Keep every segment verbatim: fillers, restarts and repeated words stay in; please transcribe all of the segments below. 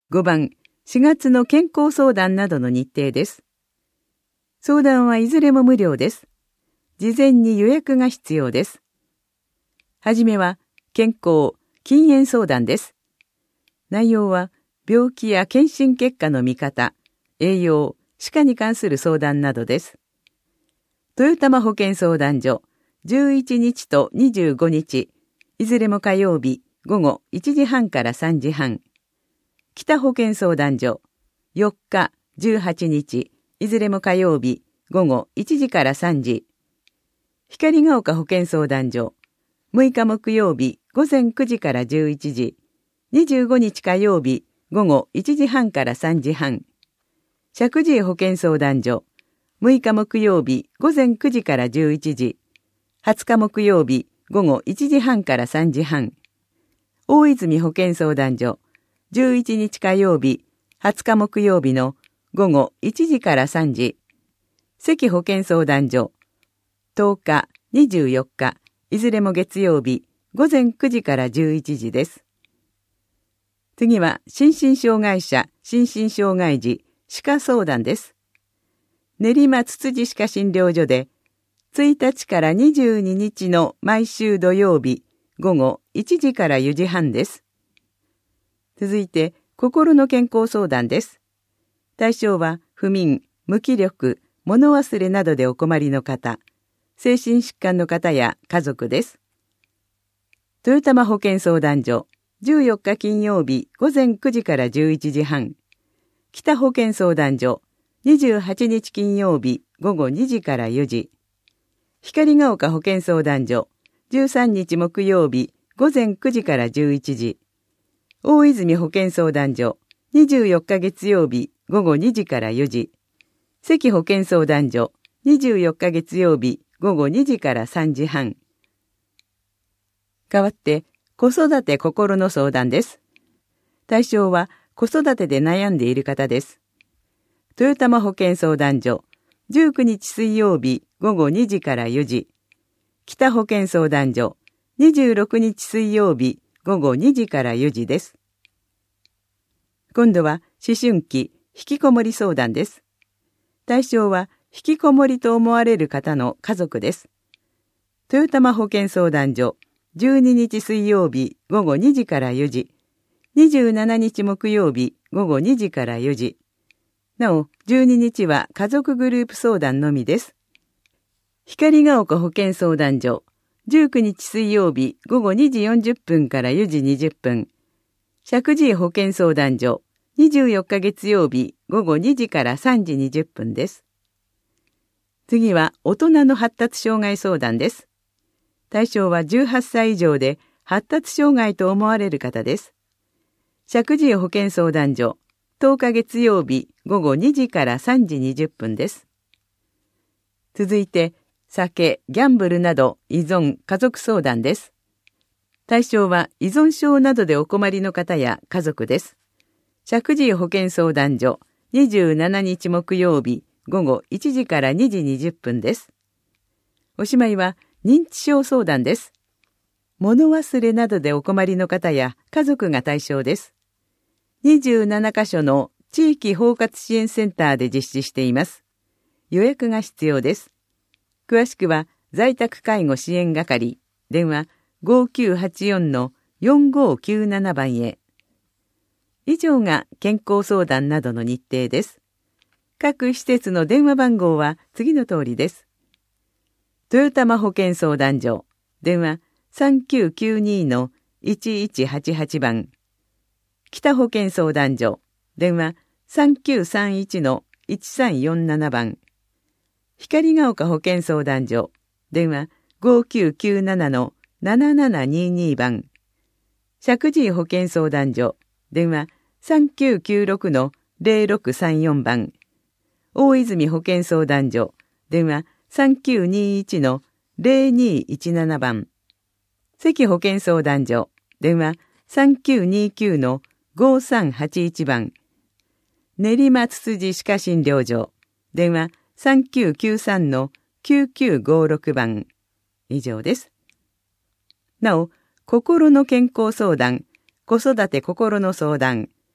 ごばん、しがつの健康相談などの日程です。相談はいずれも無料です。事前に予約が必要です。はじめは、健康、禁煙相談です。内容は、病気や検診結果の見方、栄養、歯科に関する相談などです。豊玉保健相談所、じゅういちにちとにじゅうごにち、いずれも火曜日、午後いちじはんからさんじはん。北保健相談所、よっか、じゅうはちにち、いずれも火曜日、午後いちじからさんじ。光が丘保健相談所、むいか木曜日、午前くじからじゅういちじ、にじゅうごにち火曜日、午後いちじはんからさんじはん。石神井保健相談所、むいか木曜日、午前くじからじゅういちじ、はつか木曜日、午後いちじはんからさんじはん。大泉保健相談所、じゅういちにち火曜日、はつか木曜日の午後いちじからさんじ。関保健相談所、とおか、にじゅうよっか、いずれも月曜日、午前くじからじゅういちじです。次は、心身障害者、心身障害児、歯科相談です。練馬つつじ歯科診療所で、ついたちからにじゅうににちの毎週土曜日、午後いちじからよじはんです。続いて、心の健康相談です。対象は、不眠、無気力、物忘れなどでお困りの方、精神疾患の方や家族です。豊玉保健相談所、じゅうよっか金曜日、午前くじからじゅういちじはん。北保健相談所、にじゅうはちにち金曜日、午後にじからよじ。光が丘保健相談所、じゅうさんにち木曜日、午前くじからじゅういちじ。大泉保健相談所、にじゅうよっか月曜日、午後にじからよじ。関保健相談所、にじゅうよっか月曜日、午後にじからさんじはん。代わって、子育て心の相談です。対象は、子育てで悩んでいる方です。豊玉保健相談所、じゅうくにち水曜日、午後にじからよじ。北保健相談所、にじゅうろくにち水曜日、午後にじからよじです。今度は、思春期、引きこもり相談です。対象は、引きこもりと思われる方の家族です。豊玉保健相談所、じゅうににち水曜日、午後にじからよじ。にじゅうしちにち木曜日、午後にじからよじ。なお、じゅうににちは家族グループ相談のみです。光が丘保健相談所、じゅうくにち水曜日、午後にじよんじゅっぷんからよじにじゅっぷん。石神井保健相談所、にじゅうよっか月曜日、午後にじからさんじにじゅっぷんです。次は、大人の発達障害相談です。対象はじゅうはっさい以上で発達障害と思われる方です。石神井保健相談所、とおか月曜日、午後にじからさんじにじゅっぷんです。続いて、酒、ギャンブルなど依存、家族相談です。対象は依存症などでお困りの方や家族です。石神井保健相談所、にじゅうしちにち木曜日、午後いちじからにじにじゅっぷんです。おしまいは認知症相談です。物忘れなどでお困りの方や家族が対象です。にじゅうななかしょの地域包括支援センターで実施しています。予約が必要です。詳しくは在宅介護支援係、電話 ごきゅうはちよんのよんごきゅうなな 番へ。以上が健康相談などの日程です。各施設の電話番号は次の通りです。豊玉保健相談所、電話 さんきゅうきゅうにのいちいちはちはち 番。北保健相談所、電話 さんきゅうさんいちのいちさんよんなな 番。光が丘保健相談所、電話 ごきゅうきゅうななのななななにに 番。石神井保健相談所、電話 さんきゅうきゅうろくのぜろろくさんよん 番。大泉保健相談所、電話 さんきゅうにいちのぜろにいちなな 番。関保健相談所、電話 さんきゅうにきゅうのごさんはちいち 番。練馬つつじ歯科診療所、電話 さんきゅうきゅうさんのきゅうきゅうごろく 番。以上です。なお、心の健康相談、子育て心の相談、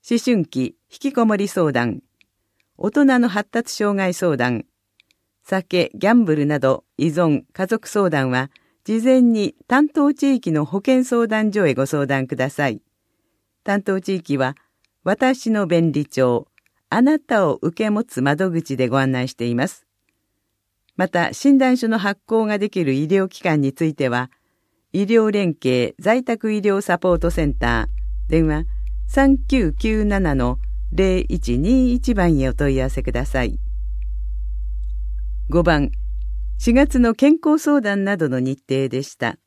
思春期引きこもり相談、大人の発達障害相談、酒、ギャンブルなど依存、家族相談は、事前に担当地域の保健相談所へご相談ください。担当地域は、私の便利帳、あなたを受け持つ窓口でご案内しています。また、診断書の発行ができる医療機関については、医療連携在宅医療サポートセンター、電話 さんきゅうきゅうななのゼロいちにいち 番へお問い合わせください。ごばん、しがつの健康相談などの日程でした。